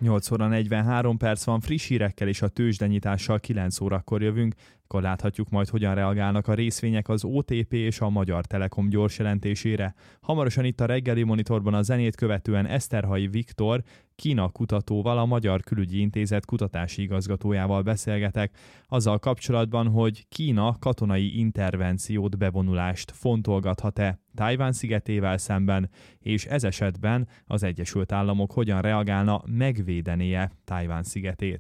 8 óra 43 perc van, friss hírekkel és a tőzsdenyitással 9 órakor jövünk, akkor láthatjuk majd, hogyan reagálnak a részvények az OTP és a Magyar Telekom gyors jelentésére. Hamarosan itt a reggeli monitorban a zenét követően Eszterhalyi Viktor, Kína kutatóval, a Magyar Külügyi Intézet kutatási igazgatójával beszélgetek, azzal kapcsolatban, hogy Kína katonai intervenciót, bevonulást fontolgathat-e Tajvan szigetével szemben, és ez esetben az Egyesült Államok hogyan reagálna, megvédené-e Tajvan szigetét.